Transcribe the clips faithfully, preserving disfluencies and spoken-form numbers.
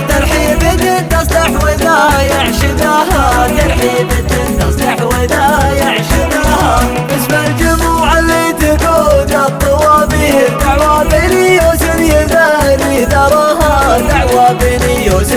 ترحيبة تصلح وذايع شذاها، ترحيبة تصلح وذايع شذاها. باسم الجموع اللي تقود الطوابير، دعوى بليوس يباري ذراها، دعوى بليوس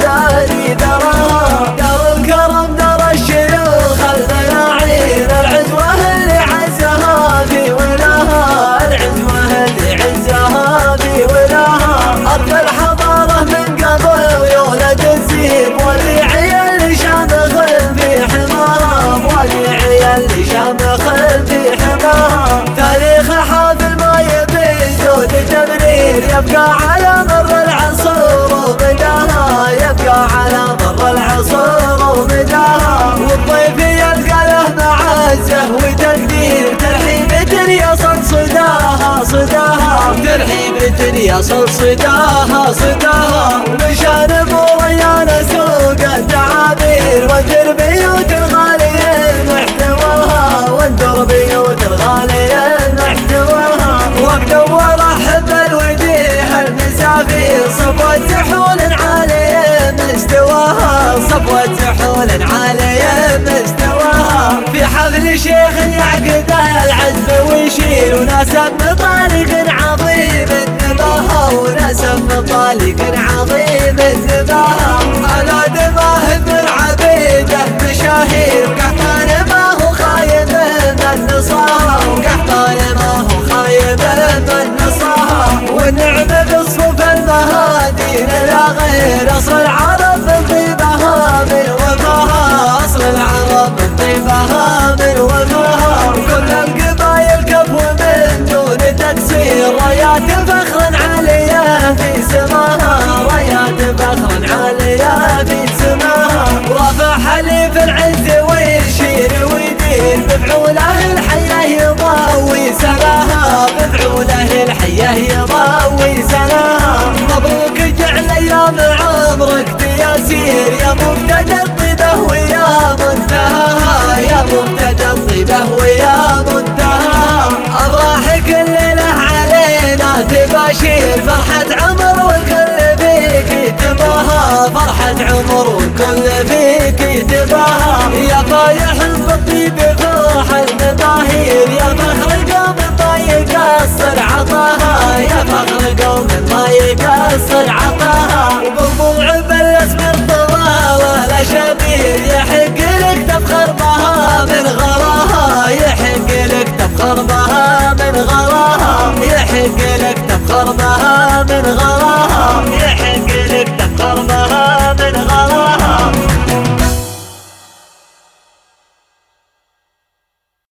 يباري ذراها. دار الكرم دار الشيوخ المناعير، العزوة اللي عزها في ولاها، العزوة اللي عزها في ولاها. أرض الحضارة من قبل يولد الزيب، واللي اللي شامخ في حماها، واللي اللي شامخ في حماها. تاريخ حافل ما يبي جود تبرير، يبقى على مر العصور ومداها، يبقى على مر العصور ومداها. والضيف يلقى له معزة وتقدير، ترحيبة يصل صداها صداها، ترحيبة يصل صداها صداها. ومشان مريان سوق التعابير، وانذر بيوت الغاليين محتواها، وانذر بيوت الغاليين محتواها. ومنور حب الوجيه المسافير، صفوة سحول عالية مستواها، صفوة سحول عالية مستواها. في حفل شيخ يعقد العزم ويشير، وناسب بطارق عظيم النباهة، وناسب بطارق عظيم النباهة. على دماه بن عبيده مشاهير، وقحطان ما هو خايب من النصارى، وقحطان ما هو خايب من النصارى. والنعم بالصوف المهادي لا غير، اصل العرب من طيبها من وفاها، اصل العرب من طيبها من وفاها. وكل القبايل كفو من دون تقصير، رايات فخر عالية في سماها، رايات فخر عالية في سماها. رافع حليف العز ويشير ويدير، بفعوله الحية يضاوي سلاها، بفعوله الحية يضاوي سلاها. مبروك جعل ايام عمرك تياسير، يا مبتدى الطيبة ويا منتهاها، يا مبتدى الطيبة ويا منتهاها. افراحك الليلة علينا تباشير، فرحة عمر والكل فيك تباها، فرحة عمر والكل فيك تباها. يا طايح بالطيب فرح المطاهير، يا فخر قوم ما يقصر عطاها، يا فخر قوم ما يقصر عطاها. وبالضلع بالاسم الطوى ولا شبير، يحق لك تفخر بها من غراها، يحق لك تفخر بها من غراها، يحق لك تفخر بها من غراها.